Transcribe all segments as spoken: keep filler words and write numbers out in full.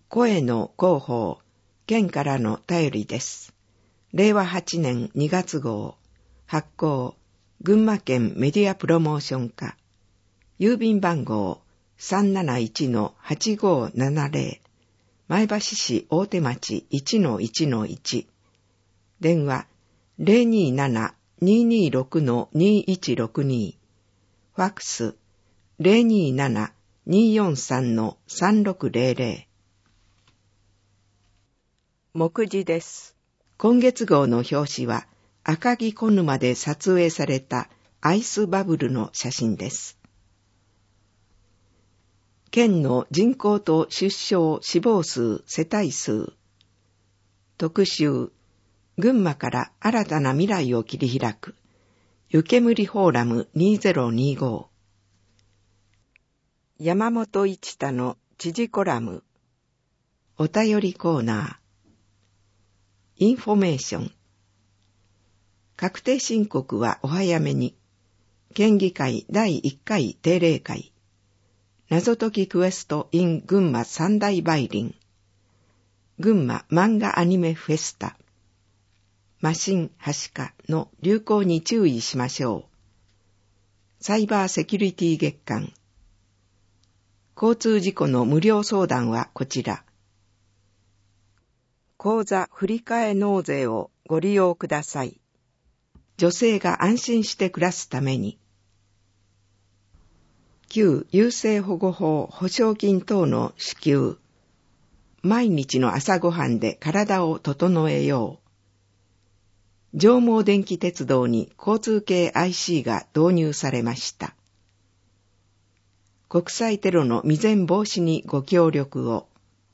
声の広報、県からの便りです。れいわはちねんにがつ号、発行、群馬県メディアプロモーション課、郵便番号 さんなないちのはちごーななぜろ、前橋市大手町 いちのいちのいち、電話 ゼロにーなな にーにーろく にーいちろくに、ファックス ゼロにーなな にーよんさん さんろくぜろぜろ。目次です。今月号の表紙は赤城小沼で撮影されたアイスバブルの写真です。県の人口と出生死亡数世帯数特集、群馬から新たな未来を切り開く湯煙フォーラムにせんにじゅうご、山本一太の知事コラム、お便りコーナー、インフォメーション。確定申告はお早めに。県議会だいいっかい定例会。謎解きクエスト in 群馬三大梅林。群馬漫画アニメフェスタ。マシンはしかの流行に注意しましょう。サイバーセキュリティ月間。交通事故の無料相談はこちら。口座振替納税をご利用ください。女性が安心して暮らすために。旧優生保護法保証金等の支給。毎日の朝ごはんで体を整えよう。上毛電気鉄道に交通系 アイシー が導入されました。国際テロの未然防止にご協力を。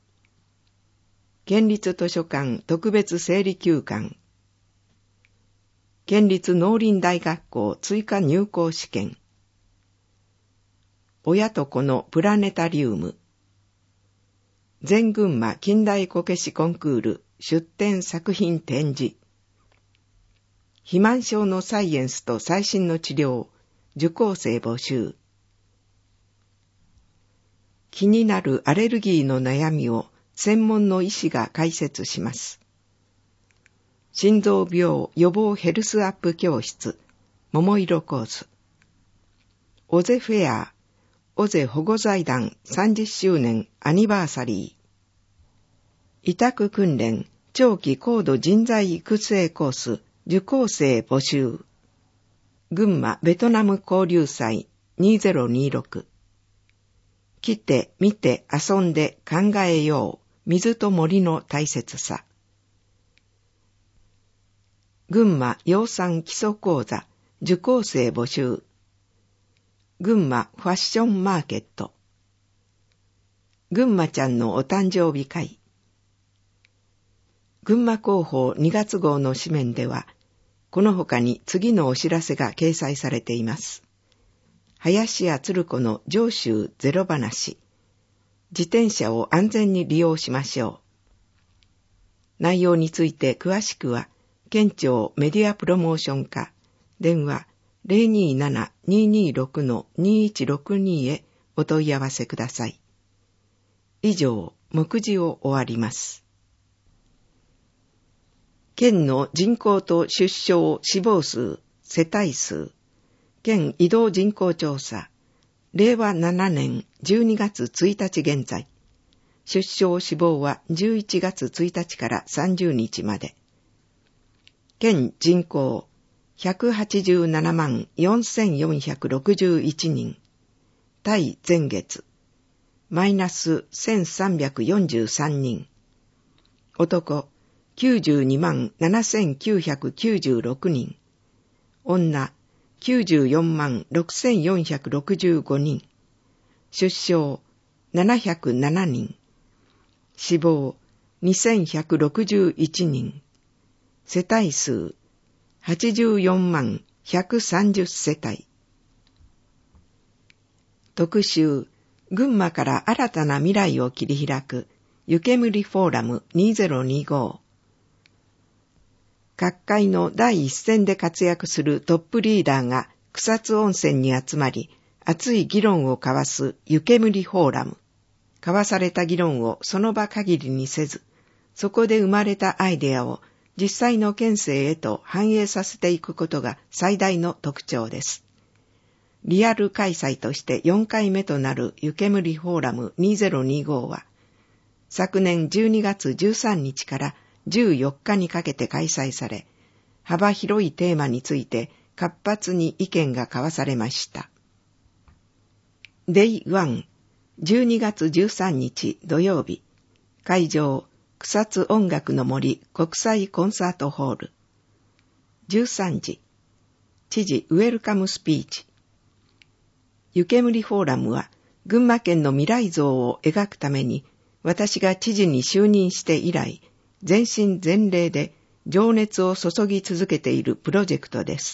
県立図書館特別整理休館。県立農林大学校追加入校試験。親と子のプラネタリウム。全群馬近代こけしコンクール出展作品展示。肥満症のサイエンスと最新の治療、受講生募集。気になるアレルギーの悩みを専門の医師が解説します。心臓病予防ヘルスアップ教室、桃色コース。オゼフェア、オゼ保護財団さんじゅっしゅうねんアニバーサリー。委託訓練、長期高度人材育成コース、受講生募集。群馬ベトナム交流祭にせんにじゅうろく。来て、見て、遊んで考えよう。水と森の大切さ。群馬養蚕基礎講座、受講生募集。群馬ファッションマーケット。群馬ちゃんのお誕生日会。群馬広報にがつ号の紙面では、この他に次のお知らせが掲載されています。林家鶴子の上州ゼロ話。自転車を安全に利用しましょう。内容について詳しくは、県庁メディアプロモーション課、電話 ゼロにーなな にーにーろく にーいちろくに へお問い合わせください。以上、目次を終わります。県の人口と出生死亡数、世帯数、県移動人口調査、れいわななねんじゅうにがつついたち現在、出生死亡はじゅういちがつついたちからさんじゅうにちまで。県人口ひゃくはちじゅうななまんよんせんよんひゃくろくじゅういちにん、対前月、マイナスせんさんびゃくよんじゅうさんにん、男きゅうじゅうにまんななせんきゅうひゃくきゅうじゅうろくにん、女きゅうじゅうよんまんろくせんよんひゃくろくじゅうごにん、出生ななひゃくななにん、死亡にせんひゃくろくじゅういちにん、世帯数はちじゅうよんまんひゃくさんじゅっせたい。特集、群馬から新たな未来を切り開く湯煙フォーラムにせんにじゅうご。各界の第一線で活躍するトップリーダーが草津温泉に集まり、熱い議論を交わす湯煙フォーラム。 交わされた議論をその場限りにせず、そこで生まれたアイデアを実際の県政へと反映させていくことが最大の特徴です。リアル開催としてよんかいめとなる湯煙フォーラムにせんにじゅうごは、昨年じゅうにがつじゅうさんにちからじゅうよっかにかけて開催され、幅広いテーマについて活発に意見が交わされました。デイワン、じゅうにがつじゅうさんにち土曜日、会場、草津音楽の森国際コンサートホール。じゅうさんじ、知事ウェルカムスピーチ。湯煙フォーラムは群馬県の未来像を描くために、私が知事に就任して以来、全身全霊で情熱を注ぎ続けているプロジェクトです。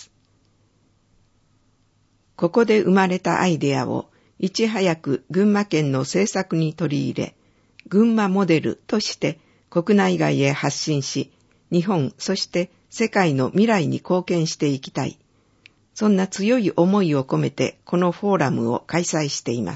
ここで生まれたアイデアをいち早く群馬県の政策に取り入れ、群馬モデルとして国内外へ発信し、日本そして世界の未来に貢献していきたい。そんな強い思いを込めてこのフォーラムを開催しています。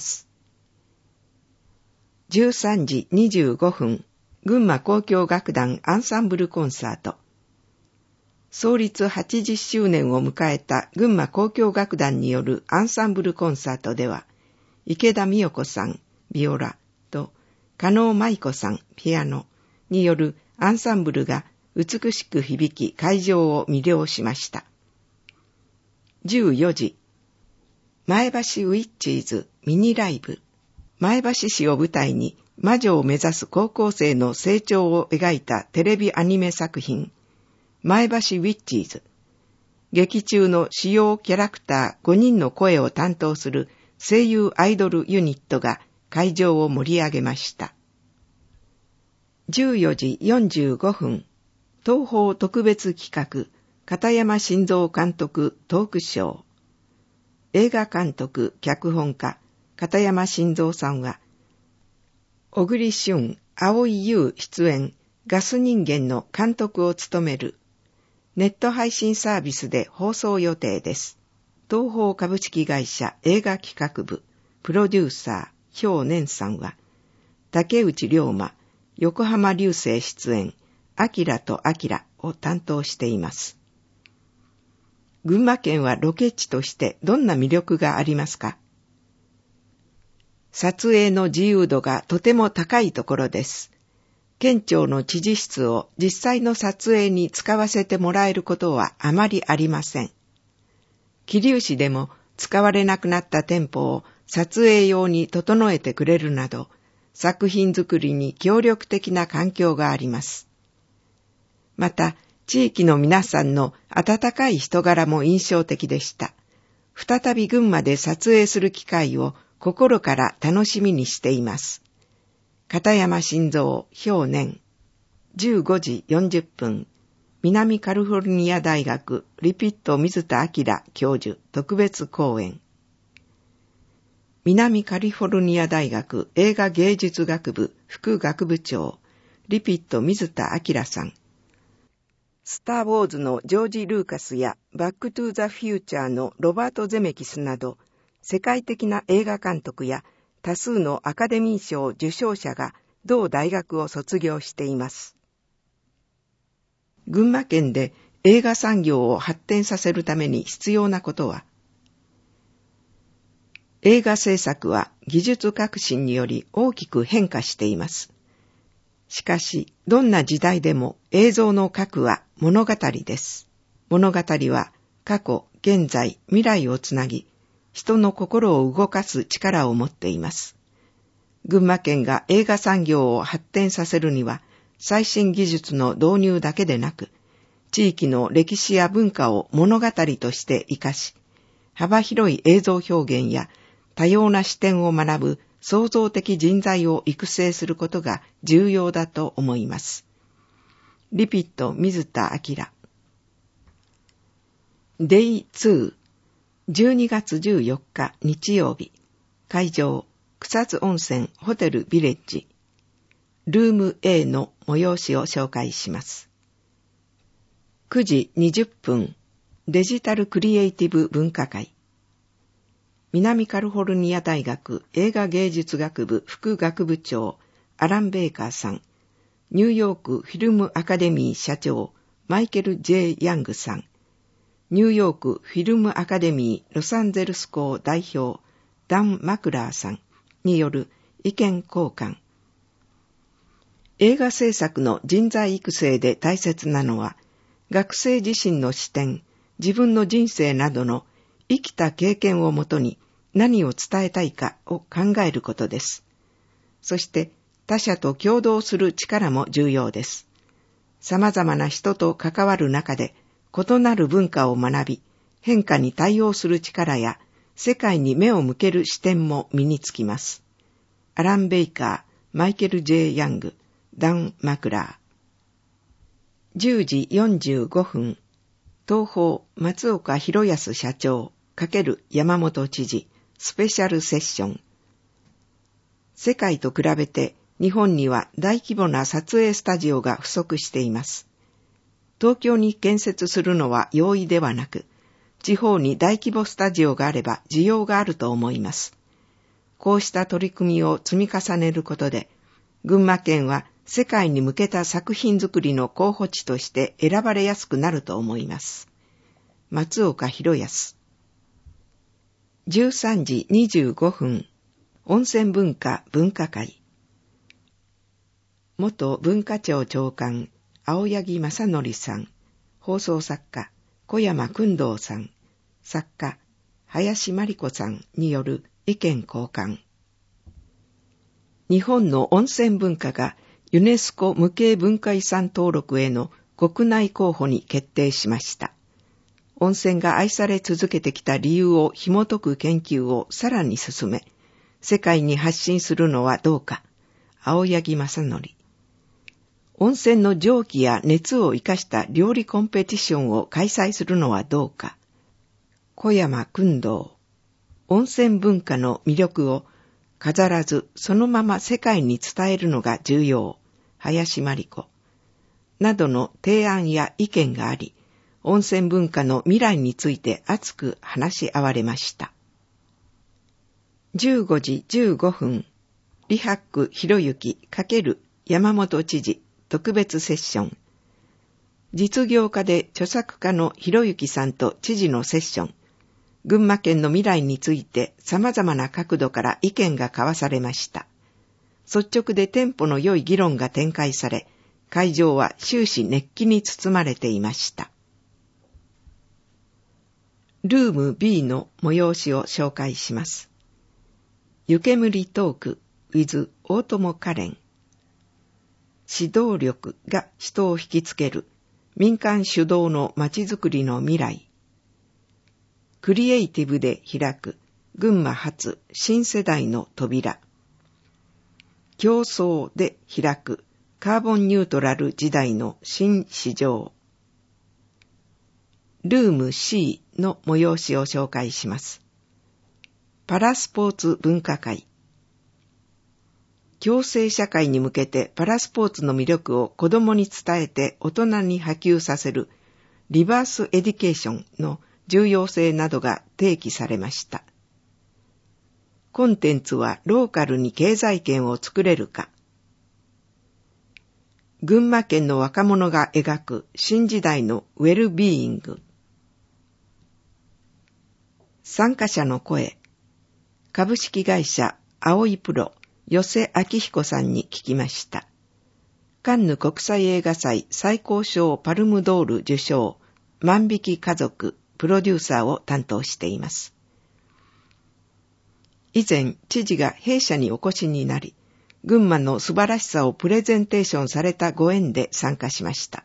じゅうさんじにじゅうごふん、群馬交響楽団アンサンブルコンサート。創立はちじゅっしゅうねんを迎えた群馬交響楽団によるアンサンブルコンサートでは、池田美代子さん、ビオラと加納舞子さん、ピアノによるアンサンブルが美しく響き会場を魅了しました。じゅうよじ、前橋ウィッチーズミニライブ。前橋市を舞台に魔女を目指す高校生の成長を描いたテレビアニメ作品、前橋ウィッチーズ。劇中の主要キャラクターごにんの声を担当する声優アイドルユニットが会場を盛り上げました。じゅうよじよんじゅうごふん、東宝特別企画、片山晋三監督トークショー。映画監督、脚本家、片山晋三さんは、小栗旬、蒼井優出演、ガス人間の監督を務める、ネット配信サービスで放送予定です。東宝株式会社映画企画部、プロデューサー、兵年さんは、竹内涼真、横浜流星出演、アキラとアキラを担当しています。群馬県はロケ地としてどんな魅力がありますか？撮影の自由度がとても高いところです。県庁の知事室を実際の撮影に使わせてもらえることはあまりありません。桐生市でも使われなくなった店舗を撮影用に整えてくれるなど、作品作りに協力的な環境があります。また、地域の皆さんの温かい人柄も印象的でした。再び群馬で撮影する機会を心から楽しみにしています。片山晋三、兵年。じゅうごじよんじゅっぷん、南カリフォルニア大学リピット水田明教授特別講演。南カリフォルニア大学映画芸術学部副学部長、リピット水田明さん。スター・ウォーズのジョージ・ルーカスやバック・トゥ・ザ・フューチャーのロバート・ゼメキスなど、世界的な映画監督や多数のアカデミー賞受賞者が同大学を卒業しています。群馬県で映画産業を発展させるために必要なことは、映画制作は技術革新により大きく変化しています。しかし、どんな時代でも映像の核は物語です。物語は過去、現在、未来をつなぎ、人の心を動かす力を持っています。群馬県が映画産業を発展させるには、最新技術の導入だけでなく、地域の歴史や文化を物語として生かし、幅広い映像表現や多様な視点を学ぶ創造的人材を育成することが重要だと思います。リピット水田明。デイツー、じゅうにがつじゅうよっか日曜日、会場、草津温泉ホテルビレッジ、ルーム A の催しを紹介します。くじにじゅっぷん、デジタルクリエイティブ文化会。 南カリフォルニア大学映画芸術学部副学部長アラン・ベーカーさん、ニューヨークフィルムアカデミー社長マイケル・ジェイ・ヤングさん、ニューヨークフィルムアカデミーロサンゼルス校代表ダン・マクラーさんによる意見交換。映画制作の人材育成で大切なのは、学生自身の視点、自分の人生などの生きた経験をもとに何を伝えたいかを考えることです。そして他者と協働する力も重要です。様々な人と関わる中で異なる文化を学び、変化に対応する力や世界に目を向ける視点も身につきます。アラン・ベイカー、マイケル・ジェイ・ヤング、ダン・マクラー。じゅうじよんじゅうごふん、東宝松岡弘康社長×山本知事スペシャルセッション。世界と比べて日本には大規模な撮影スタジオが不足しています。東京に建設するのは容易ではなく、地方に大規模スタジオがあれば需要があると思います。こうした取り組みを積み重ねることで、群馬県は世界に向けた作品作りの候補地として選ばれやすくなると思います。松岡弘康。じゅうさんじにじゅうごふん、温泉文化分科会。元文化庁長官、青柳正則さん、放送作家、小山薫堂さん、作家、林真理子さんによる意見交換。日本の温泉文化がユネスコ無形文化遺産登録への国内候補に決定しました。温泉が愛され続けてきた理由を紐解く研究をさらに進め、世界に発信するのはどうか。青柳正則。温泉の蒸気や熱を生かした料理コンペティションを開催するのはどうか。小山薫堂。温泉文化の魅力を飾らずそのまま世界に伝えるのが重要。林真理子。などの提案や意見があり、温泉文化の未来について熱く話し合われました。じゅうごじじゅうごふん、李白博之×山本知事特別セッション。実業家で著作家の博之さんと知事のセッション。群馬県の未来について様々な角度から意見が交わされました。率直でテンポの良い議論が展開され、会場は終始熱気に包まれていました。ルーム ビー の催しを紹介します。湯煙トーク with 大友花恋。指導力が人を引きつける民間主導のまちづくりの未来。クリエイティブで開く群馬発新世代の扉。競争で開くカーボンニュートラル時代の新市場。ルーム シー の催しを紹介します。パラスポーツ文化会。共生社会に向けてパラスポーツの魅力を子どもに伝えて大人に波及させるリバースエデュケーションの重要性などが提起されました。コンテンツはローカルに経済圏を作れるか。群馬県の若者が描く新時代のウェルビーイング。参加者の声。株式会社青いプロ与瀬明彦さんに聞きました。カンヌ国際映画祭最高賞パルムドール受賞万引き家族プロデューサーを担当しています。以前知事が弊社にお越しになり、群馬の素晴らしさをプレゼンテーションされたご縁で参加しました。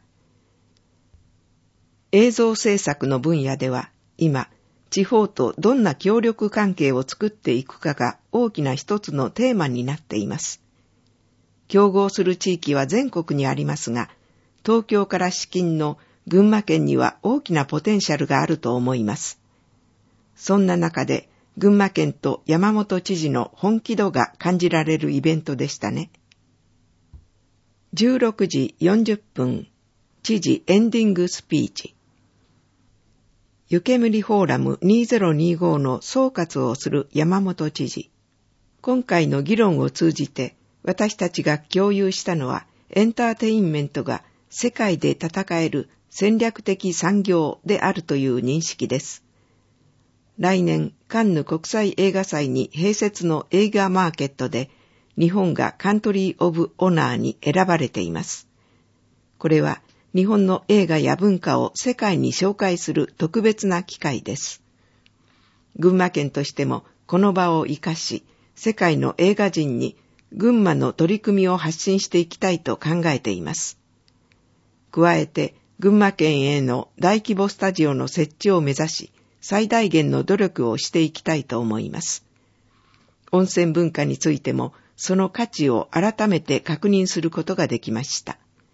映像制作の分野では今、地方とどんな協力関係を作っていくかが大きな一つのテーマになっています。競合する地域は全国にありますが、東京から至近の群馬県には大きなポテンシャルがあると思います。そんな中で、群馬県と山本知事の本気度が感じられるイベントでしたね。じゅうろくじよんじゅっぷん、知事エンディングスピーチ。 湯煙フォーラムにせんにじゅうごの総括をする山本知事。今回の議論を通じて私たちが共有したのは、エンターテインメントが世界で戦える戦略的産業であるという認識です。来年、カンヌ国際映画祭に併設の映画マーケットで、日本がカントリー・オブ・オナーに選ばれています。これは、日本の映画や文化を世界に紹介する特別な機会です。群馬県としても、この場を生かし、世界の映画人に群馬の取り組みを発信していきたいと考えています。加えて、群馬県への大規模スタジオの設置を目指し、最大限の努力をしていきたいと思います。温泉文化についても、その価値を改めて確認することができました。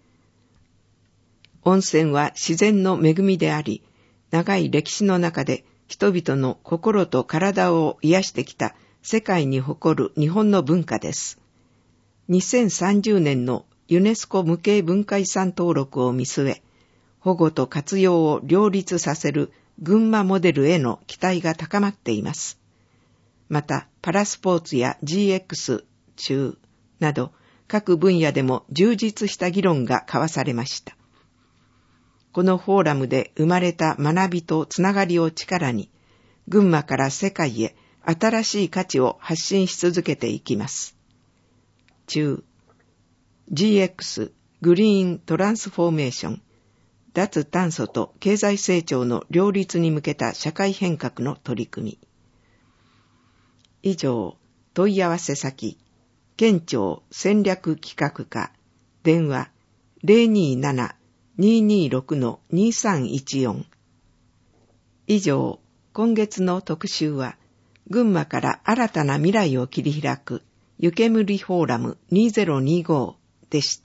温泉は自然の恵みであり、長い歴史の中で人々の心と体を癒してきた世界に誇る日本の文化です。にせんさんじゅうねんのユネスコ無形文化遺産登録を見据え、保護と活用を両立させる群馬モデルへの期待が高まっています。また、パラスポーツや ジーエックス 中など各分野でも充実した議論が交わされました。このフォーラムで生まれた学びとつながりを力に、群馬から世界へ新しい価値を発信し続けていきます。中、ジーエックス グリーントランスフォーメーション、脱炭素と経済成長の両立に向けた社会変革の取り組み。以上、問い合わせ先、県庁戦略企画課、電話 ゼロにーなな にーにーろく にーさんいちよん。以上、今月の特集は、群馬から新たな未来を切り開く湯煙フォーラムにせんにじゅうごでした。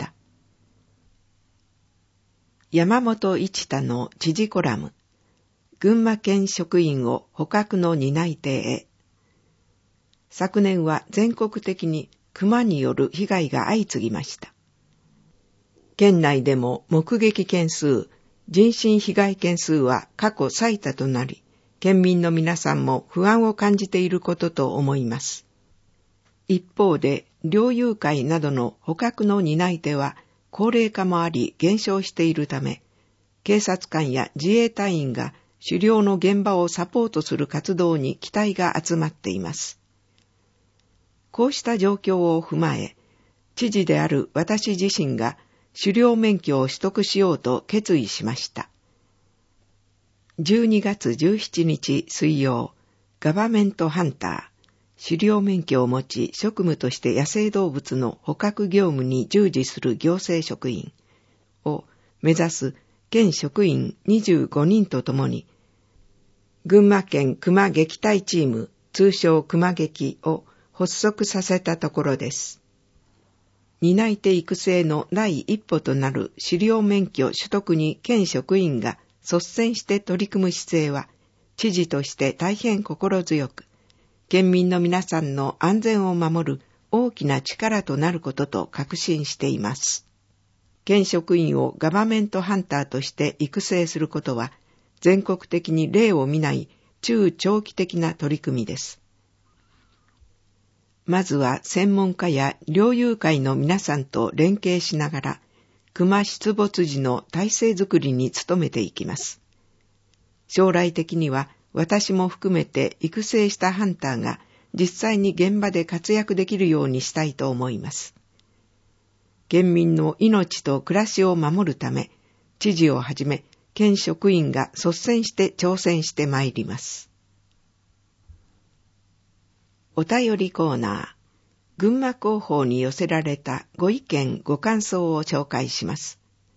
山本一太の知事コラム、群馬県職員を捕獲の担い手へ。昨年は全国的に熊による被害が相次ぎました。県内でも目撃件数、人身被害件数は過去最多となり、県民の皆さんも不安を感じていることと思います。一方で、猟友会などの捕獲の担い手は、高齢化もあり減少しているため、警察官や自衛隊員が狩猟の現場をサポートする活動に期待が集まっています。こうした状況を踏まえ、知事である私自身が狩猟免許を取得しようと決意しました。じゅうにがつじゅうしちにち水曜、ガバメントハンター、狩猟免許を持ち職務として野生動物の捕獲業務に従事する行政職員を目指す県職員にじゅうごにんとともに、群馬県熊撃退チーム、通称熊撃を発足させたところです。担い手育成の第一歩となる狩猟免許取得に県職員が率先して取り組む姿勢は、知事として大変心強く、県民の皆さんの安全を守る大きな力となることと確信しています。県職員をガバメントハンターとして育成することは、全国的に例を見ない中長期的な取り組みです。まずは専門家や猟友会の皆さんと連携しながら、熊出没時の体制づくりに努めていきます。将来的には私も含めて育成したハンターが実際に現場で活躍できるようにしたいと思います。県民の命と暮らしを守るため、知事をはじめ県職員が率先して挑戦してまいります。お便りコーナー、群馬広報に寄せられたご意見ご感想を紹介します。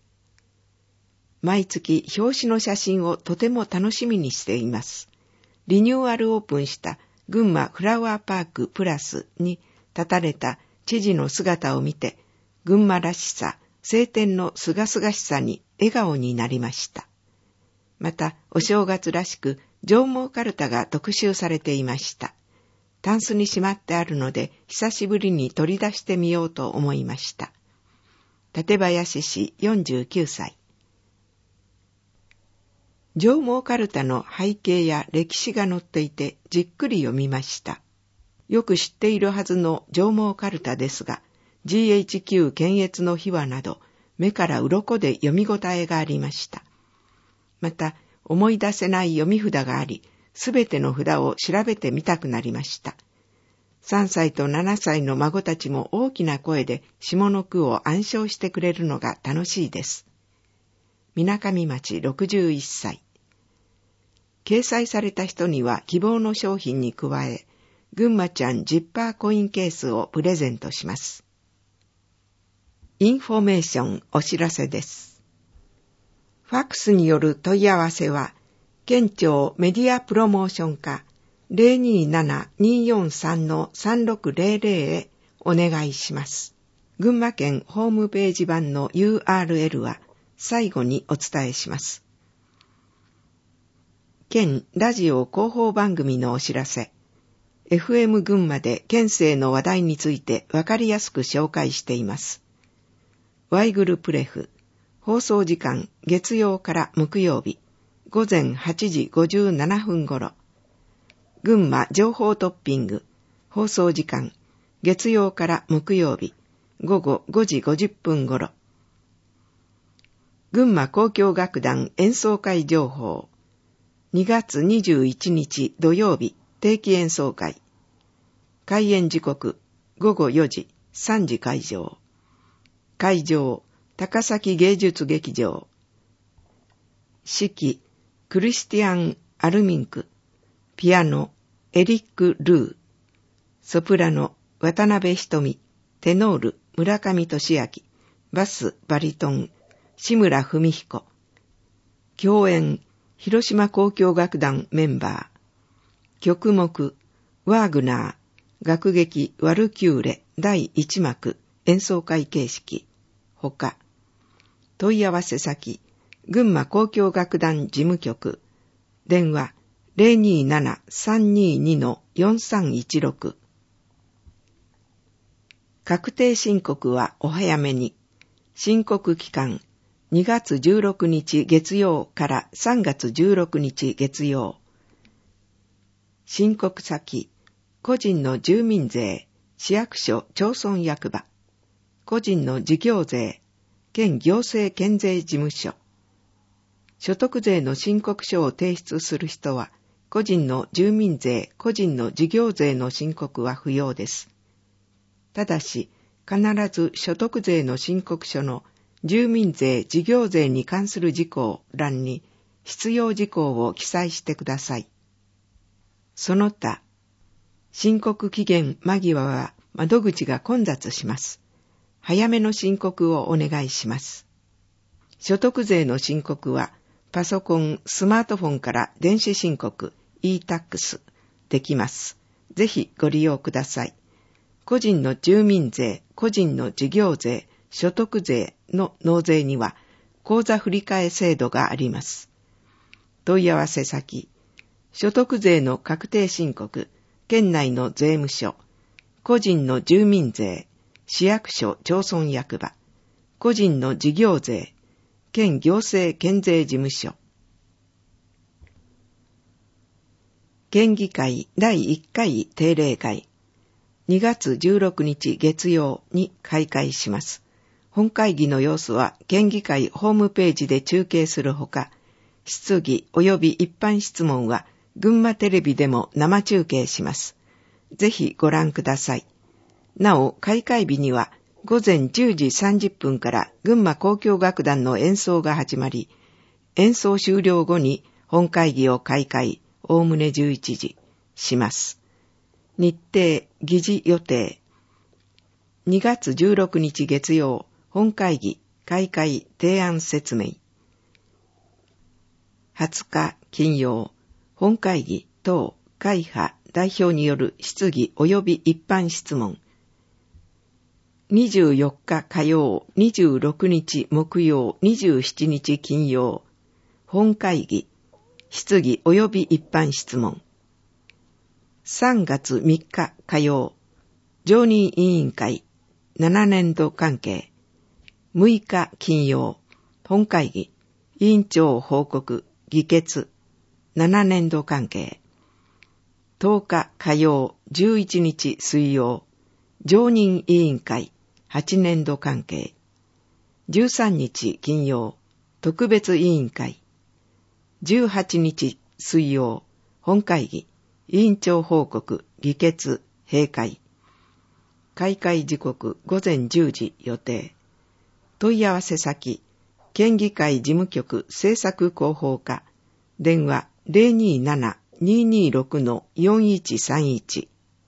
毎月表紙の写真をとても楽しみにしています。リニューアルオープンした群馬フラワーパークプラスに立たれた知事の姿を見て、群馬らしさ、晴天のすがすがしさに笑顔になりました。また、お正月らしく上毛かるたが特集されていました。タンスにしまってあるので、久しぶりに取り出してみようと思いました。館林市よんじゅうきゅうさい。 上毛かるたの背景や歴史が載っていてじっくり読みました。よく知っているはずの上毛かるたですが、ジーエイチキュー 検閲の秘話など、目から鱗で読み応えがありました。また、思い出せない読み札があり、すべての札を調べてみたくなりました。さんさいとななさいの孫たちも大きな声で下の句を暗唱してくれるのが楽しいです。みなかみ町ろくじゅういっさい。掲載された人には希望の商品に加え、ぐんまちゃんジッパーコインケースをプレゼントします。インフォメーションお知らせです。ファックスによる問い合わせは、県庁メディアプロモーション課 ゼロにーなな にーよんさん さんろくゼロゼロ へお願いします。群馬県ホームページ版の ユーアールエル は最後にお伝えします。県ラジオ広報番組のお知らせ。エフエム 群馬で県政の話題についてわかりやすく紹介しています。ワイグルプレフ。放送時間月曜から木曜日午前はちじごじゅうななふん頃。群馬情報トッピング。放送時間月曜から木曜日午後ごじごじゅっぷん頃。群馬交響楽団演奏会情報。にがつにじゅういちにち土曜日定期演奏会。開演時刻ごごよじ、さんじ会場。会場高崎芸術劇場。指揮クリスティアン・アルミンク。ピアノエリック・ルー。ソプラノ渡辺瞳。テノール村上俊明。バスバリトン志村文彦。共演広島交響楽団メンバー。曲目ワーグナー楽劇ワルキューレだいいちまく演奏会形式ほか。問い合わせ先群馬交響楽団事務局。電話 ゼロにーなな さんにーに よんさんいちろく。確定申告はお早めに。申告期間にがつじゅうろくにち月曜からさんがつじゅうろくにち月曜。申告先個人の住民税市役所町村役場。個人の事業税県行政県税事務所。所得税の申告書を提出する人は、個人の住民税、個人の事業税の申告は不要です。ただし、必ず所得税の申告書の住民税、事業税に関する事項欄に必要事項を記載してください。その他、申告期限間際は窓口が混雑します。早めの申告をお願いします。所得税の申告は、パソコン、スマートフォンから電子申告、イータックス できます。ぜひご利用ください。個人の住民税、個人の事業税、所得税の納税には、口座振替制度があります。問い合わせ先、所得税の確定申告、県内の税務署、個人の住民税、市役所町村役場、個人の事業税、県行政県税事務所。県議会だいいっかい定例会、にがつじゅうろくにち月曜に開会します。本会議の様子は県議会ホームページで中継するほか、質疑及び一般質問は群馬テレビでも生中継します。ぜひご覧ください。なお、開会日には午前じゅうじさんじゅっぷんから群馬交響楽団の演奏が始まり、演奏終了後に本会議を開会、おおむねじゅういちじします。日程、議事予定。にがつじゅうろくにち月曜、本会議、開会、提案説明。はつか金曜、本会議等会派代表による質疑及び一般質問。にじゅうよっか火曜、にじゅうろくにち木曜、にじゅうしちにち金曜、本会議、質疑及び一般質問。さんがつみっか火曜、常任委員会、ななねんど関係。むいか金曜、本会議、委員長報告、 議決、ななねんど関係。とおか火曜、じゅういちにち水曜、常任委員会、はちねんど関係。じゅうさんにち金曜、特別委員会。じゅうはちにち水曜、本会議、委員長報告、議決、閉会。開会時刻ごぜんじゅうじ予定。問い合わせ先、県議会事務局政策広報課、電話 ゼロにーなな にーにーろく よんいちさんいち。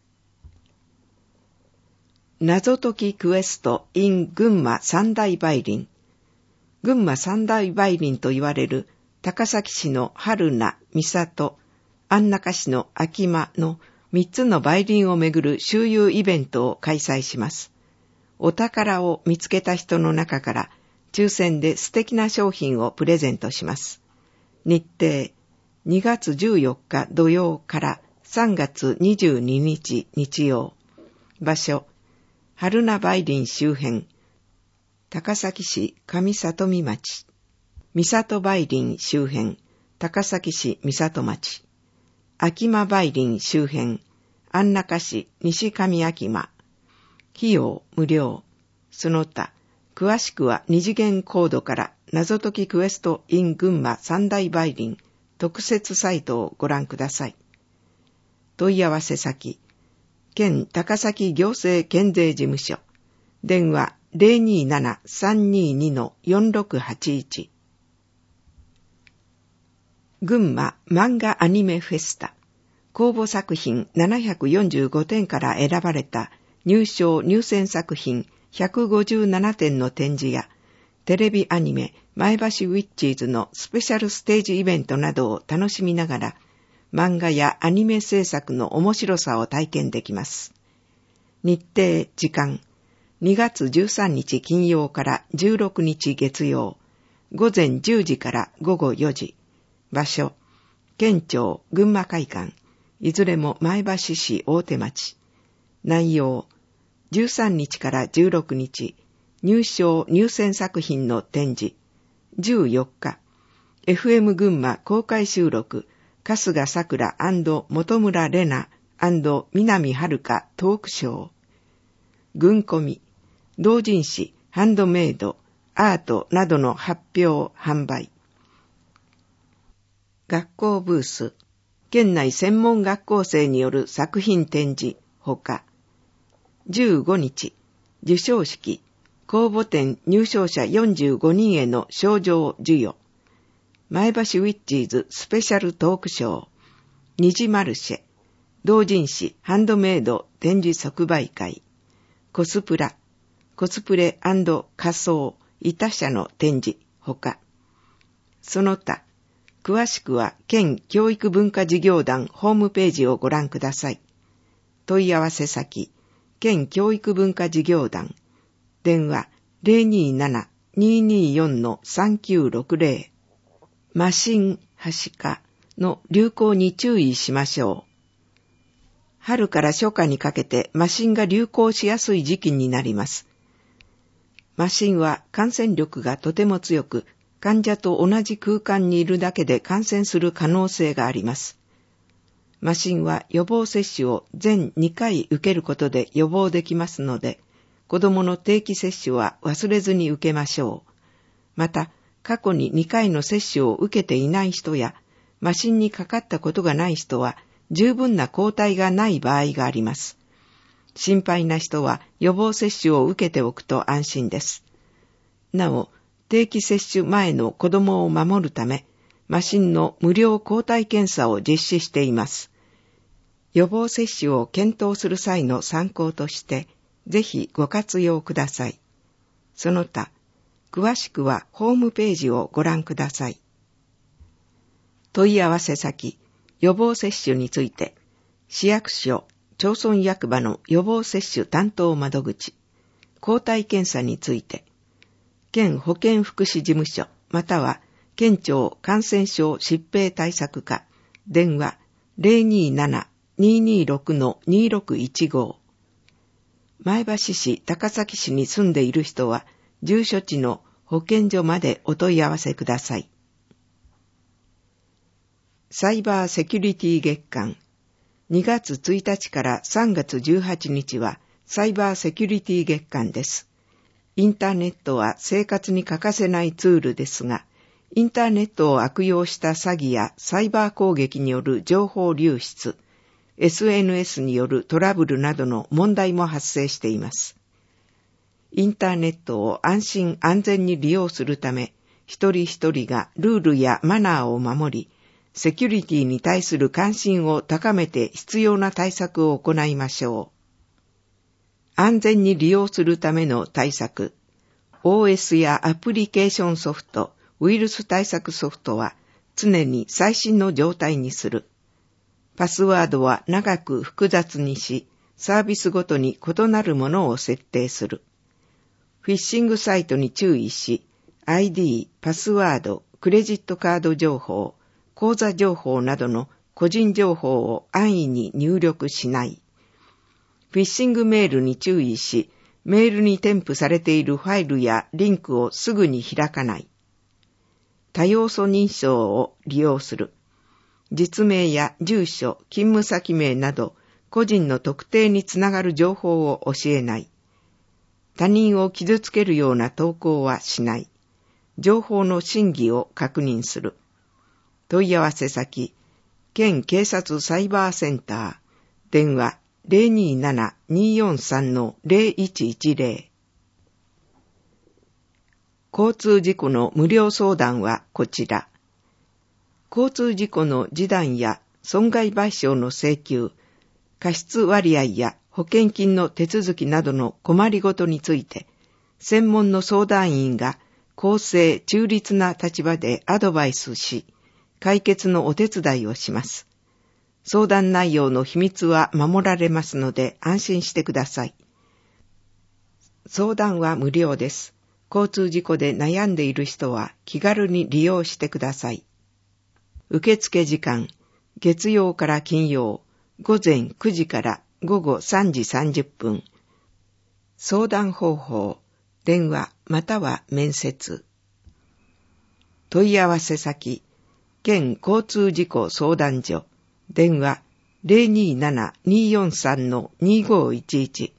謎解きクエスト in 群馬三大梅林。群馬三大梅林と言われる高崎市の春名、三郷、安中市の秋間の三つの梅林をめぐる周遊イベントを開催します。お宝を見つけた人の中から抽選で素敵な商品をプレゼントします。日程、にがつじゅうよっか土曜からさんがつにじゅうににち日曜。場所、春名梅林周辺、高崎市上里見町。三郷梅林周辺、高崎市三郷町。秋間梅林周辺、安中市西上秋間。費用無料。その他、詳しくは二次元コードから謎解きクエスト in 群馬三大梅林特設サイトをご覧ください。問い合わせ先、県高崎行政県税事務所。電話 ゼロにーなな さんにーに よんろくはちいち。群馬漫画アニメフェスタ。公募作品ななひゃくよんじゅうごてんから選ばれた入賞入選作品ひゃくごじゅうななてんの展示や、テレビアニメ前橋ウィッチーズのスペシャルステージイベントなどを楽しみながら、漫画やアニメ制作の面白さを体験できます。日程、時間、にがつじゅうさんにち金曜からじゅうろくにち月曜、ごぜんじゅうじからごごよじ。場所、県庁群馬会館、いずれも前橋市大手町。内容、じゅうさんにちからじゅうろくにち、入賞入選作品の展示。じゅうよっか、エフエム 群馬公開収録、春日さくら&本村玲奈&南遥トークショー。群込み、同人誌、ハンドメイド、アートなどの発表、販売。学校ブース、県内専門学校生による作品展示、ほか。じゅうごにち、授賞式、公募展入賞者よんじゅうごにんへの賞状授与。前橋ウィッチーズスペシャルトークショー。二次マルシェ、同人誌ハンドメイド展示即売会。コスプラ、コスプレ&仮装、板車の展示、ほか。その他、詳しくは県教育文化事業団ホームページをご覧ください。問い合わせ先、県教育文化事業団、電話 ゼロにーなな にーにーよん さんきゅうろくゼロ。マシン、はしかの流行に注意しましょう。春から初夏にかけてマシンが流行しやすい時期になります。マシンは感染力がとても強く、患者と同じ空間にいるだけで感染する可能性があります。マシンは予防接種を全にかい受けることで予防できますので、子どもの定期接種は忘れずに受けましょう。また、過去ににかいの接種を受けていない人や、マシンにかかったことがない人は、十分な抗体がない場合があります。心配な人は予防接種を受けておくと安心です。なお、定期接種前の子どもを守るため、マシンの無料抗体検査を実施しています。予防接種を検討する際の参考として、ぜひご活用ください。その他、詳しくはホームページをご覧ください。問い合わせ先、予防接種について、市役所、町村役場の予防接種担当窓口、抗体検査について、県保健福祉事務所、または県庁感染症疾病対策課、電話 ゼロにーなな にーにーろく にーろくいちご。前橋市、高崎市に住んでいる人は、住所地の保健所までお問い合わせください。 サイバーセキュリティ月間。にがつついたちからさんがつじゅうはちにちはサイバーセキュリティ月間です。インターネットは生活に欠かせないツールですが、インターネットを悪用した詐欺やサイバー攻撃による情報流出、エスエヌエス によるトラブルなどの問題も発生しています。インターネットを安心安全に利用するため、一人一人がルールやマナーを守り、セキュリティに対する関心を高めて必要な対策を行いましょう。安全に利用するための対策。オーエス やアプリケーションソフト、ウイルス対策ソフトは常に最新の状態にする。パスワードは長く複雑にし、サービスごとに異なるものを設定する。フィッシングサイトに注意し、アイディー、パスワード、クレジットカード情報、口座情報などの個人情報を安易に入力しない。フィッシングメールに注意し、メールに添付されているファイルやリンクをすぐに開かない。多要素認証を利用する。実名や住所、勤務先名など、個人の特定につながる情報を教えない。他人を傷つけるような投稿はしない。情報の真偽を確認する。問い合わせ先、県警察サイバーセンター、電話 ゼロにーなな にーよんさん ゼロいちいちゼロ。交通事故の無料相談はこちら。交通事故の示談や損害賠償の請求、過失割合や保険金の手続きなどの困りごとについて、専門の相談員が公正中立な立場でアドバイスし、解決のお手伝いをします。相談内容の秘密は守られますので安心してください。相談は無料です。交通事故で悩んでいる人は気軽に利用してください。受付時間、月曜から金曜、ごぜんくじからごごさんじさんじゅっぷん。相談方法、電話または面接。問い合わせ先、県交通事故相談所、電話 ゼロにーなな にーよんさん にーごいちいち。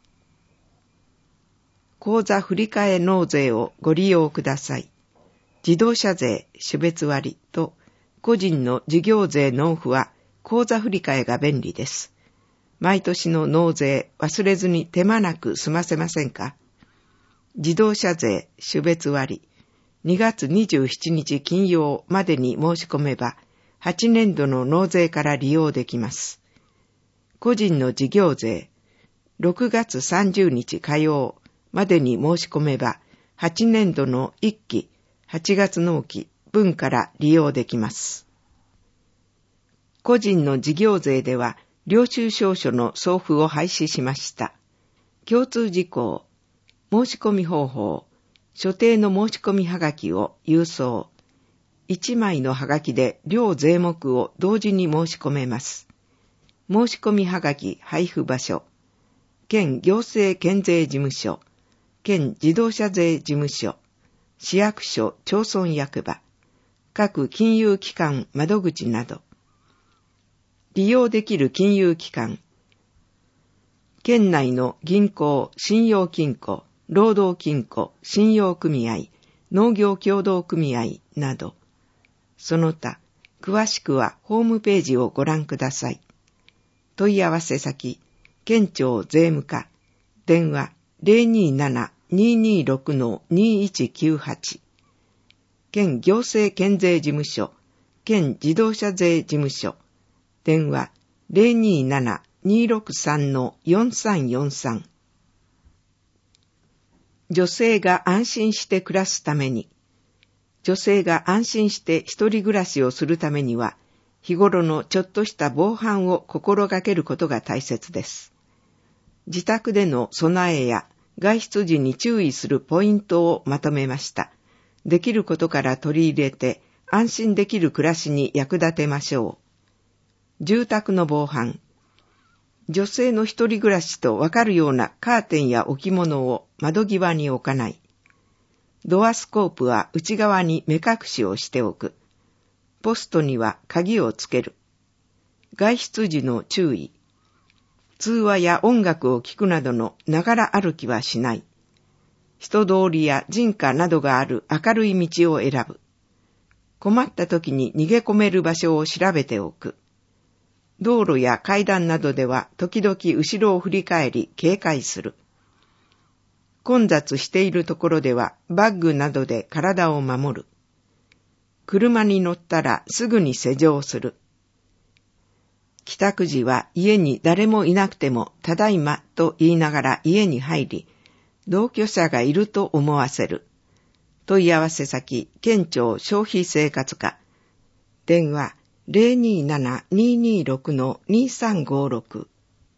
口座振替納税をご利用ください。自動車税、種別割と個人の事業税納付は口座振替が便利です。毎年の納税忘れずに手間なく済ませませんか？自動車税、種別割、にがつにじゅうしちにち金曜までに申し込めば、はちねんどの納税から利用できます。個人の事業税、ろくがつさんじゅうにち火曜までに申し込めば、はちねんどのいっき、はちがつ納期分から利用できます。個人の事業税では、領収証書の送付を廃止しました。共通事項、申し込み方法、所定の申し込みはがきを郵送。いちまいのはがきで両税目を同時に申し込めます。申し込みはがき配布場所、県行政県税事務所、県自動車税事務所、市役所町村役場、各金融機関窓口など。利用できる金融機関、県内の銀行、信用金庫、労働金庫、信用組合、農業協同組合など、その他、詳しくはホームページをご覧ください。問い合わせ先、県庁税務課、電話 ゼロにーなな にーにーろく にーいちきゅうはち、県行政県税事務所、県自動車税事務所、電話 ゼロにーなな にーろくさん よんさんよんさん。女性が安心して暮らすために、女性が安心して一人暮らしをするためには、日頃のちょっとした防犯を心がけることが大切です。自宅での備えや外出時に注意するポイントをまとめました。できることから取り入れて安心できる暮らしに役立てましょう。住宅の防犯。女性の一人暮らしとわかるようなカーテンや置物を窓際に置かない。ドアスコープは内側に目隠しをしておく。 ポストには鍵をつける。外出時の注意。通話や音楽を聴くなどのながら歩きはしない。人通りや人家などがある明るい道を選ぶ。困った時に逃げ込める場所を調べておく。道路や階段などでは時々後ろを振り返り警戒する。混雑しているところではバッグなどで体を守る。車に乗ったらすぐに施錠する。帰宅時は家に誰もいなくてもただいまと言いながら家に入り、同居者がいると思わせる。問い合わせ先、県庁消費生活課。電話 ゼロにーなな にーにーろく にーさんごろく。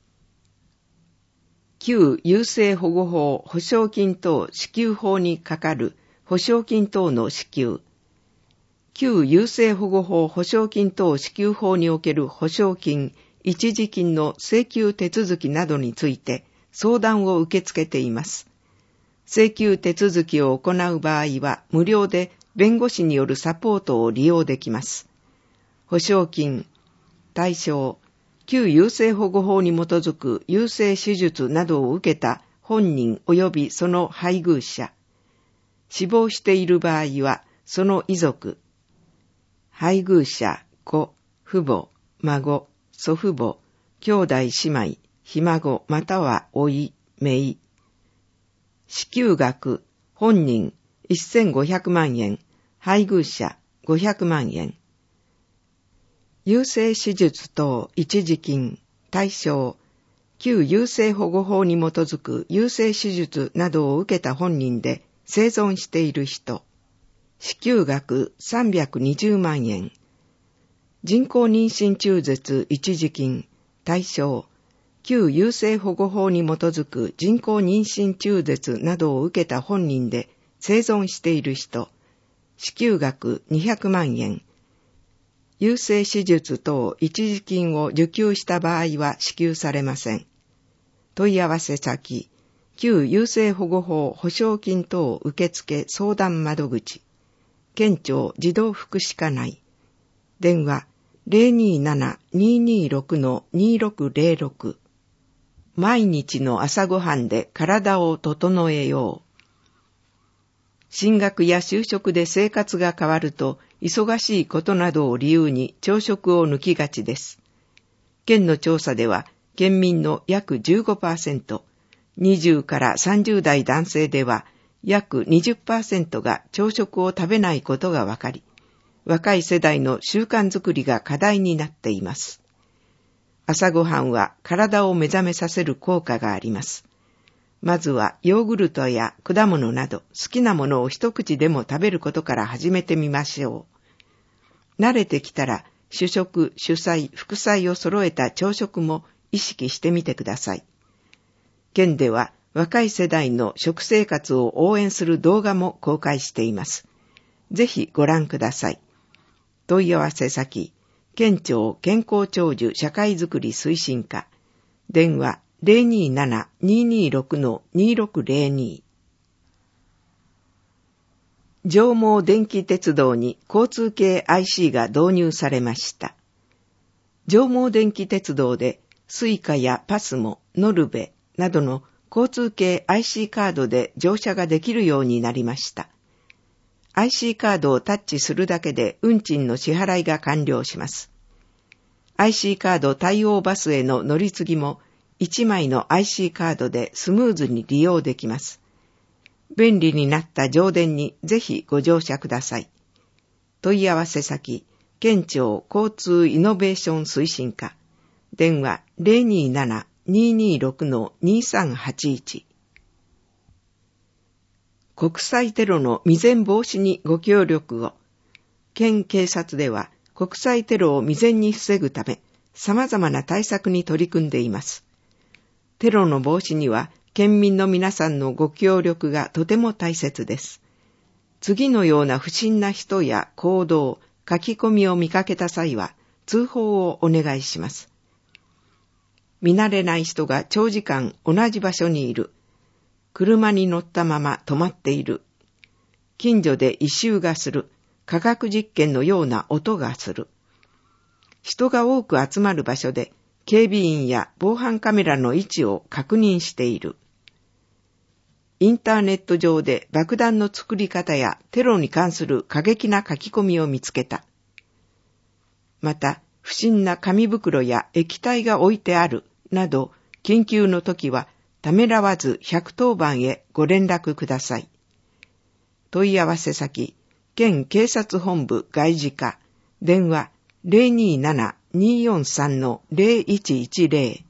旧優生保護法保証金等支給法にかかる保証金等の支給。旧優生保護法保証金等支給法における保証金、一時金の請求手続きなどについて相談を受け付けています。請求手続きを行う場合は無料で弁護士によるサポートを利用できます。保証金、対象、旧優生保護法に基づく優生手術などを受けた本人及びその配偶者。死亡している場合はその遺族。配偶者、子、父母、孫、祖父母、兄弟姉妹、ひ孫または甥、姪。支給額、本人せんごひゃくまんえん、配偶者ごひゃくまんえん。優生手術等一時金、対象、旧優生保護法に基づく優生手術などを受けた本人で生存している人。支給額さんびゃくにじゅうまんえん。人工妊娠中絶一時金、対象、旧優生保護法に基づく人工妊娠中絶などを受けた本人で生存している人。支給額にひゃくまんえん。優生手術等一時金を受給した場合は支給されません。問い合わせ先、旧優生保護法保証金等受付相談窓口。県庁児童福祉課内。電話 ゼロにーなな にーにーろく にーろくゼロろく。毎日の朝ごはんで体を整えよう。進学や就職で生活が変わると、忙しいことなどを理由に朝食を抜きがちです。県の調査では、県民の約 じゅうごパーセント、にじゅうからさんじゅうだい男性では、約 にじゅっパーセント が朝食を食べないことがわかり、若い世代の習慣づくりが課題になっています。朝ごはんは体を目覚めさせる効果があります。まずはヨーグルトや果物など好きなものを一口でも食べることから始めてみましょう。慣れてきたら主食、主菜、副菜を揃えた朝食も意識してみてください。県では若い世代の食生活を応援する動画も公開しています。ぜひご覧ください。問い合わせ先、県庁健康長寿社会づくり推進課。電話 ゼロにーなな にーにーろく にーろくゼロに。上毛電気鉄道に交通系 アイシー が導入されました。上毛電気鉄道でスイカやパスモ、ノルベなどの交通系 アイシー カードで乗車ができるようになりました。アイシー カードをタッチするだけで運賃の支払いが完了します。アイシー カード対応バスへの乗り継ぎもいちまいの アイシー カードでスムーズに利用できます。便利になった上電にぜひご乗車ください。問い合わせ先、県庁交通イノベーション推進課。電話 ゼロにーなな にーにーろく にーさんはちいち。国際テロの未然防止にご協力を。県警察では国際テロを未然に防ぐため、様々な対策に取り組んでいます。テロの防止には、県民の皆さんのご協力がとても大切です。次のような不審な人や行動、書き込みを見かけた際は、通報をお願いします。見慣れない人が長時間同じ場所にいる。車に乗ったまま止まっている。近所で異臭がする。 科学実験のような音がする。人が多く集まる場所で警備員や防犯カメラの位置を確認している。インターネット上で爆弾の作り方やテロに関する過激な書き込みを見つけた。また、不審な紙袋や液体が置いてあるなど、緊急の時はためらわずひゃくとおばんへご連絡ください。問い合わせ先、県警察本部外事課、電話 ゼロにーなな にーよんさん ゼロいちいちゼロ。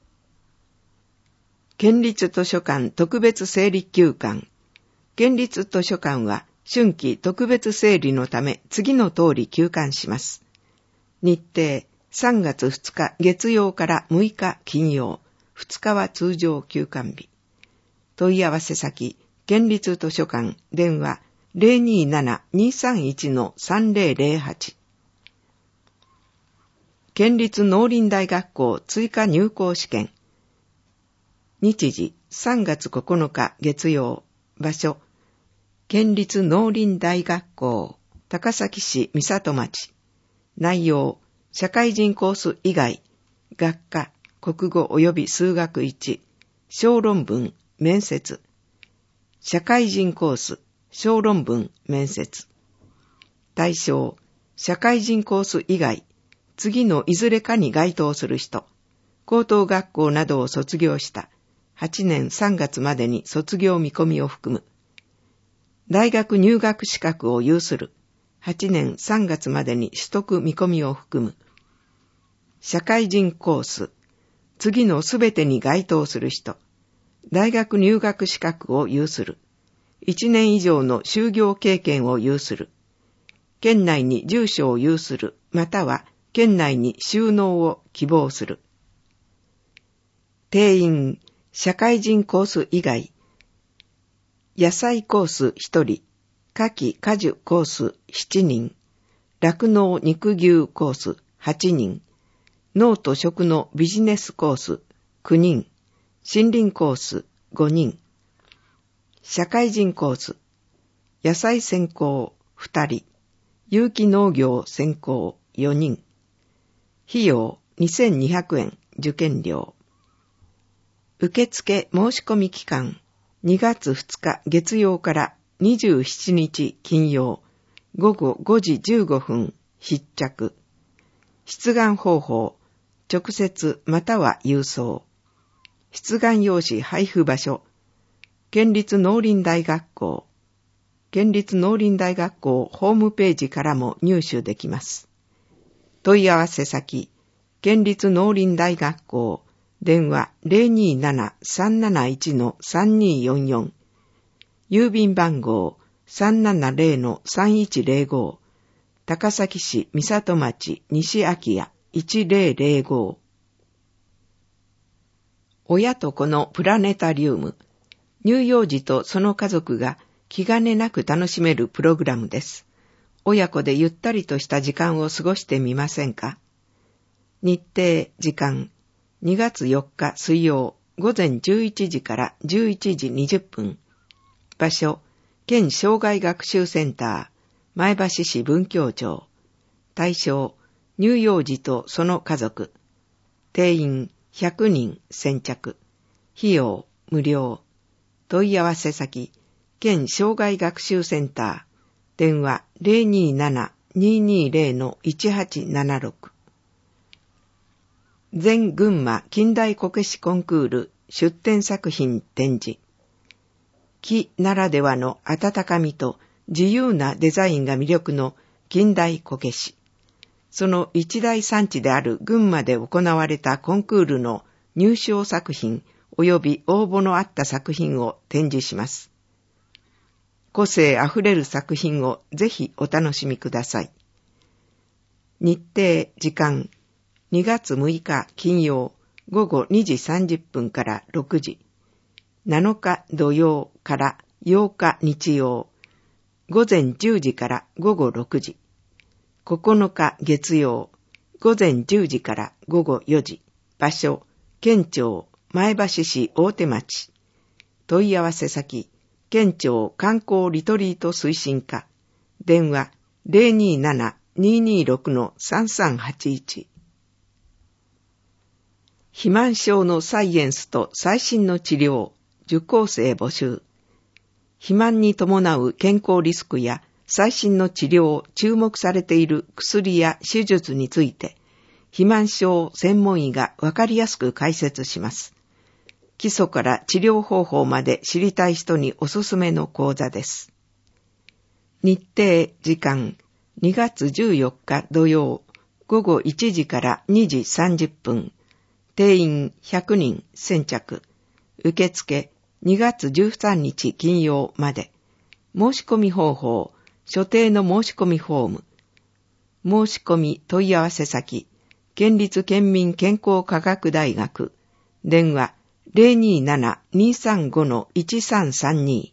県立図書館特別整理休館。県立図書館は春季特別整理のため次の通り休館します。日程さんがつふつか月曜からむいか金曜、ふつかは通常休館日。問い合わせ先、県立図書館、電話 ゼロにーなな にーさんいち さんゼロゼロはち。県立農林大学校追加入校試験。日時さんがつここのか月曜。場所、県立農林大学校高崎市三郷町。内容、社会人コース以外、学科、国語及び数学いち、小論文、面接。社会人コース、小論文、面接。対象、社会人コース以外、次のいずれかに該当する人、高等学校などを卒業したはちねんさんがつまでに卒業見込みを含む。大学入学資格を有するはちねんさんがつまでに取得見込みを含む。社会人コース、次のすべてに該当する人、大学入学資格を有する。いちねん以上の就業経験を有する。県内に住所を有する、または県内に就農を希望する。定員、社会人コース以外、野菜コースひとり、夏季果樹コースしちにん、酪農肉牛コースはちにん、農と食のビジネスコースきゅうにん、森林コースごにん、社会人コース、野菜専攻ふたり、有機農業専攻よにん、費用にせんにひゃくえん、受験料。受付申し込み期間、にがつふつか月曜からにじゅうしちにち金曜、ごごごじじゅうごふん必着。出願方法、直接または郵送。出願用紙配布場所、県立農林大学校。県立農林大学校ホームページからも入手できます。問い合わせ先、県立農林大学校、電話 ゼロにーなな さんなないち さんにーよんよん、郵便番号 さんななゼロ さんいちゼロご、高崎市三郷町西秋谷いちゼロゼロご。親と子のプラネタリウム、乳幼児とその家族が気兼ねなく楽しめるプログラムです。親子でゆったりとした時間を過ごしてみませんか？日程、時間、にがつよっか水曜、ごぜんじゅういちじからじゅういちじにじゅっぷん。場所、県障害学習センター、前橋市文教町。対象、乳幼児とその家族。定員ひゃくにん先着。費用、無料。問い合わせ先、県障害学習センター。電話 ゼロにーなな にーにーゼロ いちはちななろく。全群馬近代こけしコンクール出展作品展示。木ならではの温かみと自由なデザインが魅力の近代こけし。その一大産地である群馬で行われたコンクールの入賞作品及び応募のあった作品を展示します。個性あふれる作品をぜひお楽しみください。日程、時間、にがつむいか金曜ごごにじさんじゅっぷんからろくじ、なのか土曜からようか日曜、ごぜんじゅうじからごごろくじ、ここのか月曜、ごぜんじゅうじからごごよじ、場所、県庁、前橋市大手町。問い合わせ先、県庁観光リトリート推進課。電話ゼロにーなな にーにーろく さんさんはちいち。肥満症のサイエンスと最新の治療、受講生募集。肥満に伴う健康リスクや最新の治療、注目されている薬や手術について、肥満症専門医がわかりやすく解説します。基礎から治療方法まで知りたい人におすすめの講座です。日程、時間、にがつじゅうよっか土曜、ごごいちじからにじさんじゅっぷん。定員ひゃくにん先着。受付にがつじゅうさんにち金曜まで。申し込み方法、所定の申し込みフォーム。申し込み問い合わせ先、県立県民健康科学大学。電話ゼロにーなな にーさんご いちさんさんに。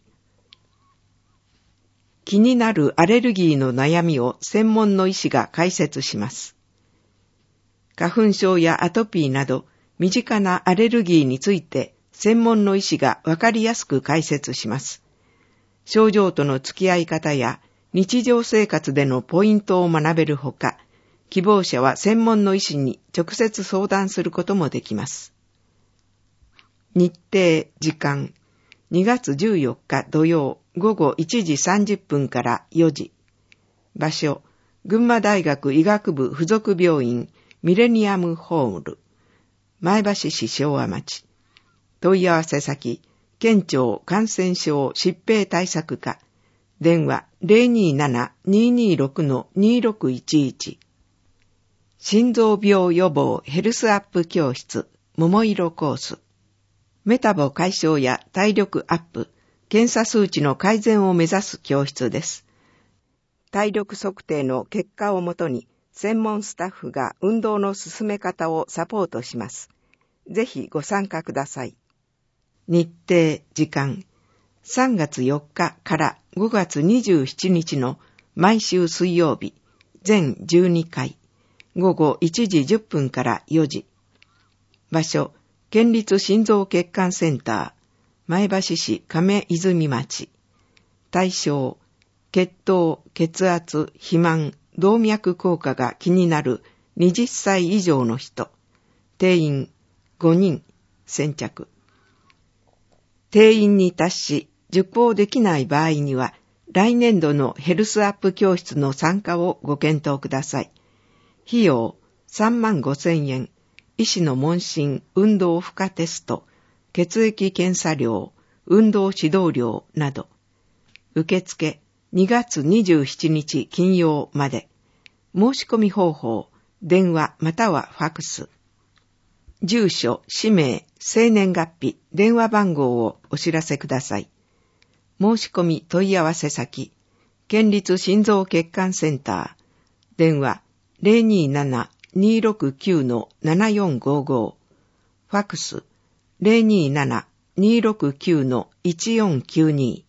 気になるアレルギーの悩みを専門の医師が解説します。花粉症やアトピーなど身近なアレルギーについて専門の医師がわかりやすく解説します。症状との付き合い方や日常生活でのポイントを学べるほか、希望者は専門の医師に直接相談することもできます。日程、時間、にがつじゅうよっか土曜ごごいちじさんじゅっぷんからよじ。場所、群馬大学医学部附属病院ミレニアムホール、前橋市昭和町。問い合わせ先、県庁感染症疾病対策課。電話ゼロにーなな にーにーろく にーろくいちいち。心臓病予防ヘルスアップ教室、桃色コース。メタボ解消や体力アップ、検査数値の改善を目指す教室です。体力測定の結果をもとに、専門スタッフが運動の進め方をサポートします。ぜひご参加ください。日程、時間、さんがつよっかからごがつにじゅうしちにちの毎週水曜日、全じゅうにかい、ごごいちじじゅっぷんからよじ。場所、県立心臓血管センター、前橋市亀泉町。対象、血糖、血圧、肥満、動脈硬化が気になるはたち以上の人。定員ごにん、先着。定員に達し、受講できない場合には、来年度のヘルスアップ教室の参加をご検討ください。費用さんまんごせんえん。医師の問診、運動負荷テスト、血液検査料、運動指導料など。受付にがつにじゅうしちにち金曜まで。申し込み方法、電話またはファクス。住所、氏名、生年月日、電話番号をお知らせください。申し込み問い合わせ先、県立心臓血管センター、電話ゼロにーなな にーろくきゅう ななよんごご、ファックスゼロにーなな にーろくきゅう いちよんきゅうに。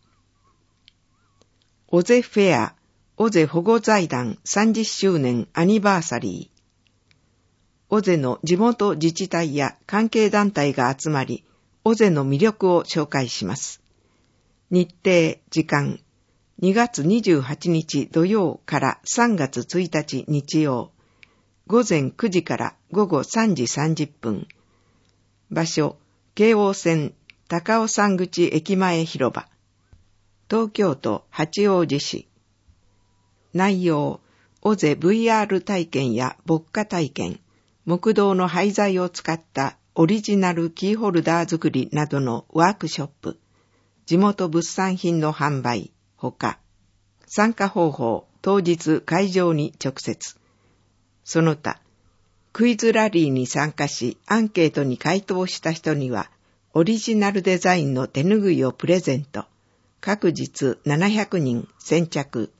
オゼフェア、オゼ保護財団さんじゅっしゅうねんアニバーサリー。オゼの地元自治体や関係団体が集まり、オゼの魅力を紹介します。日程、時間、にがつにじゅうはちにち土曜からさんがつついたち日曜、ごぜんくじからごごさんじさんじゅっぷん。場所、京王線高尾山口駅前広場。東京都八王子市。内容、オゼ ブイアール 体験や牧歌体験、木道の廃材を使ったオリジナルキーホルダー作りなどのワークショップ、地元物産品の販売、ほか、参加方法、当日会場に直接。その他、クイズラリーに参加しアンケートに回答した人には、オリジナルデザインの手ぬぐいをプレゼント。各日ななひゃくにん先着。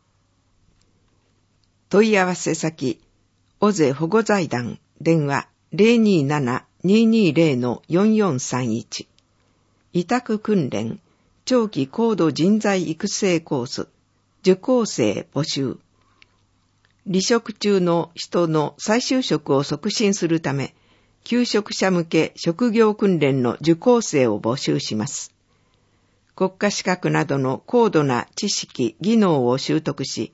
問い合わせ先、オゼ保護財団、電話ゼロにーなな にーにーぜろ よんよんさんいち。委託訓練、長期高度人材育成コース、受講生募集。離職中の人の再就職を促進するため、求職者向け職業訓練の受講生を募集します。国家資格などの高度な知識、技能を習得し、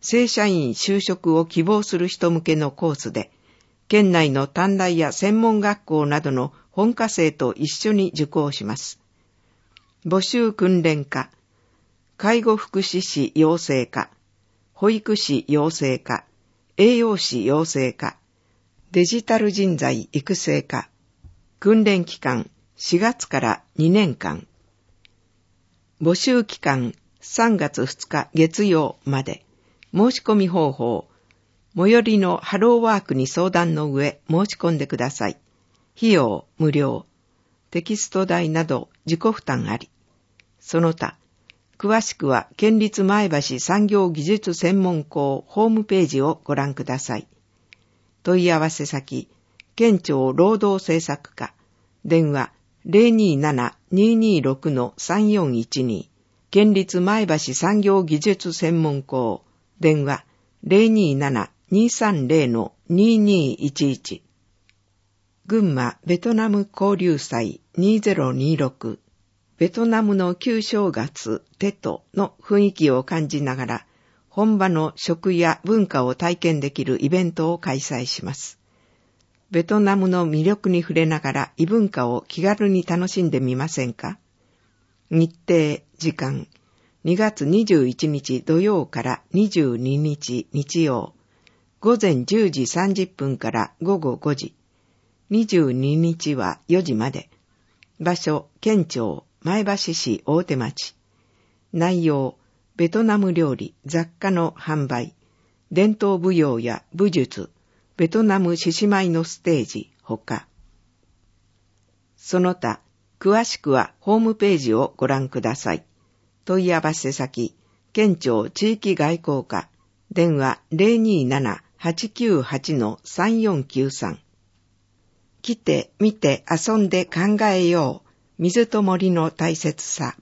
正社員就職を希望する人向けのコースで、県内の短大や専門学校などの本科生と一緒に受講します。募集訓練課、介護福祉士養成課、保育士養成課、栄養士養成課、デジタル人材育成課、訓練期間しがつからにねんかん。募集期間さんがつふつか月曜まで。申し込み方法、最寄りのハローワークに相談の上申し込んでください。費用無料。テキスト代など自己負担あり。その他、詳しくは県立前橋産業技術専門校ホームページをご覧ください。問い合わせ先、県庁労働政策課、電話 ゼロにーなな にーにーろく さんよんいちに、県立前橋産業技術専門校、電話 ゼロにーなな にーさんゼロ にーにーいちいち。群馬ベトナム交流祭にせんにじゅうろく、ベトナムの旧正月テトの雰囲気を感じながら、本場の食や文化を体験できるイベントを開催します。ベトナムの魅力に触れながら異文化を気軽に楽しんでみませんか？日程、時間、にがつにじゅういちにち土曜からにじゅうににち日曜、午前じゅうじさんじゅっぷんから午後ごじ、にじゅうににちはよじまで。場所、県庁、前橋市大手町。内容、ベトナム料理、雑貨の販売、伝統舞踊や武術、ベトナム獅子舞のステージ、ほか。その他、詳しくはホームページをご覧ください。問い合わせ先、県庁地域外交課、電話 ゼロにーなな はちきゅうはち さんよんきゅうさん。来て、見て、遊んで考えよう。水と森の大切さ。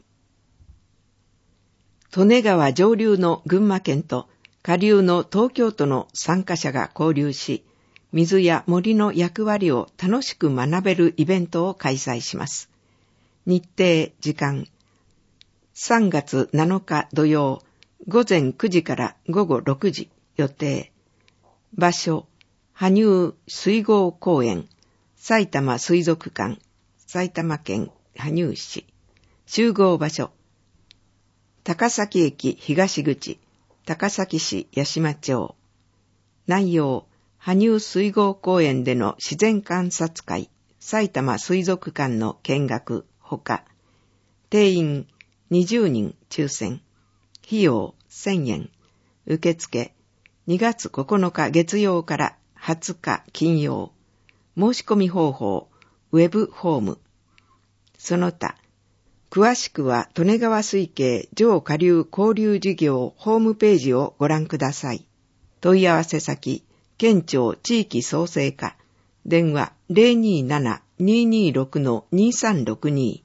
利根川上流の群馬県と下流の東京都の参加者が交流し、水や森の役割を楽しく学べるイベントを開催します。日程、時間、さんがつなのか土曜、午前くじから午後ろくじ予定。場所、羽生水郷公園、埼玉水族館、埼玉県羽生市。集合場所、高崎駅東口、高崎市八島町。内容、羽生水郷公園での自然観察会、埼玉水族館の見学、ほか。定員にじゅうにん抽選。費用せんえん。受付にがつここのか月曜からはつか金曜。申し込み方法、ウェブフォーム。その他、詳しくは利根川水系上下流交流事業ホームページをご覧ください。問い合わせ先、県庁地域創生課、電話 ゼロにーなな にーにーろく にーさんろくに。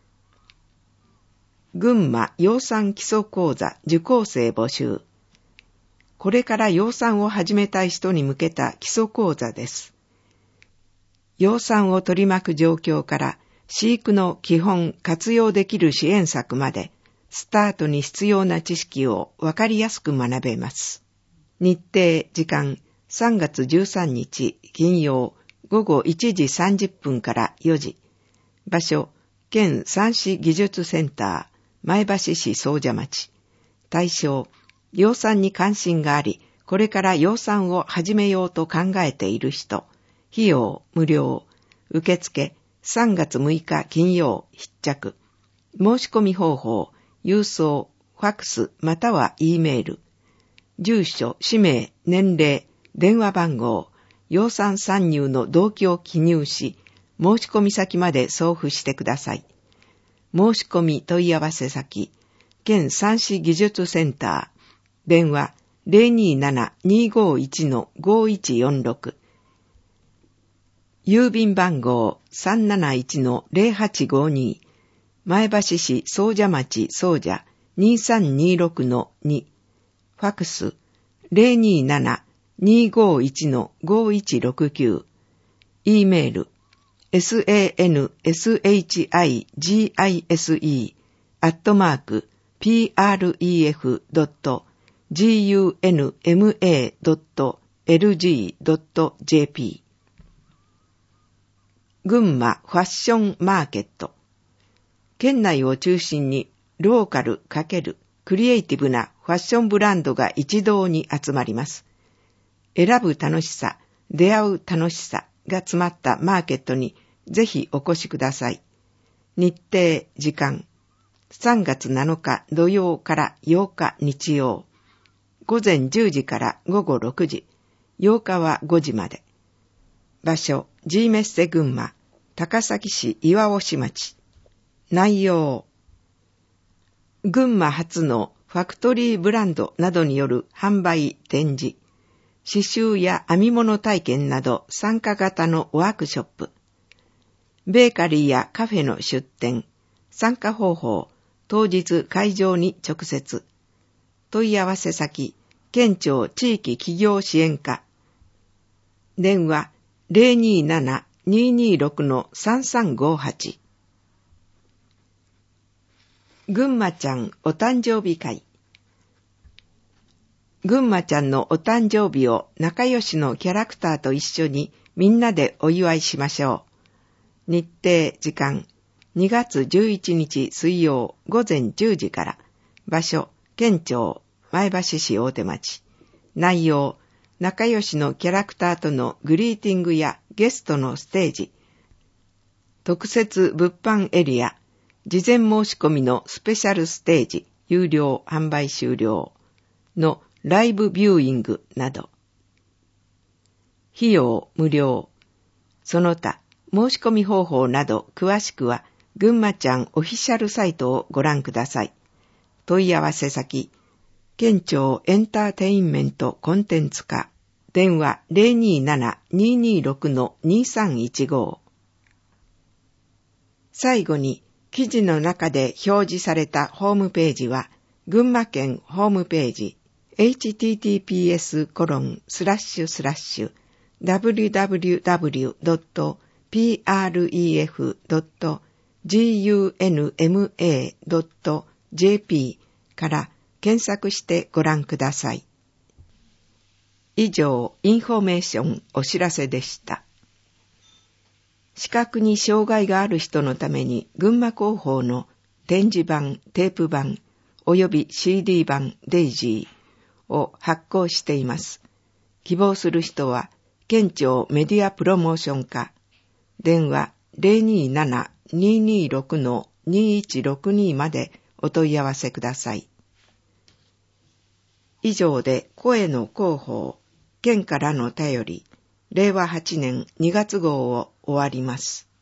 群馬養蚕基礎講座受講生募集。これから養蚕を始めたい人に向けた基礎講座です。養蚕を取り巻く状況から飼育の基本活用できる支援策まで、スタートに必要な知識をわかりやすく学べます。日程、時間、さんがつじゅうさんにち金曜、午後いちじさんじゅっぷんからよじ。場所、県蚕糸技術センター、前橋市総社町。対象、養蚕に関心があり、これから養蚕を始めようと考えている人。費用無料。受付さんがつむいか金曜必着。申し込み方法、郵送、ファックスまたは E メール。住所、氏名、年齢、電話番号、養蚕参入の動機を記入し、申し込み先まで送付してください。申し込み問い合わせ先、県蚕糸技術センター、電話 ゼロにーなな にーごーいち ごーいちよんろく。郵便番号 さんなないち ゼロはちごに、前橋市総社町総社 にさんにろくのに、ファックス ゼロにーなな にーごーいち ごーいちろくきゅう、E メール sanshigise アットマーク プレフ ドットジーユーエヌエムエードットエルジードットジェーピー 群馬ファッションマーケット。県内を中心にローカル×クリエイティブなファッションブランドが一堂に集まります。選ぶ楽しさ、出会う楽しさが詰まったマーケットにぜひお越しください。日程、時間、さんがつなのか土曜からようか日曜、午前じゅうじから午後ろくじ、ようかはごじまで。場所、Gメッセ群馬、高崎市岩押町。内容、群馬初のファクトリーブランドなどによる販売展示、刺繍や編み物体験など参加型のワークショップ、ベーカリーやカフェの出店、参加方法、当日会場に直接。問い合わせ先、県庁地域企業支援課。電話 ゼロにーなな にーにーろく さんさんごはち。群馬ちゃんお誕生日会。群馬ちゃんのお誕生日を仲良しのキャラクターと一緒にみんなでお祝いしましょう。日程、時間、にがつじゅういちにち水曜午前じゅうじから。場所、県庁、前橋市大手町。内容、仲良しのキャラクターとのグリーティングやゲストのステージ。特設物販エリア、事前申し込みのスペシャルステージ、有料販売終了のライブビューイングなど。費用無料。その他、申し込み方法など詳しくは、群馬ちゃんオフィシャルサイトをご覧ください。問い合わせ先、県庁エンターテインメントコンテンツ課、電話 ゼロにーなな にーにーろく にーさんいちご。最後に、記事の中で表示されたホームページは、群馬県ホームページ、エイチティーティーピーエスコロンスラッシュスラッシュダブリューダブリューダブリュードットピーアールイーエフドットジーユーエヌエムエードットジェーピー から検索してご覧ください。以上、インフォメーションお知らせでした。視覚に障害がある人のために群馬広報の展示版、テープ版および シーディー 版デイジーを発行しています。希望する人は県庁メディアプロモーション課、電話 ゼロにーなな にーにーろく にーいちろくに までお問い合わせください。以上で声の広報、県からの便り、れいわはちねんにがつ号を終わります。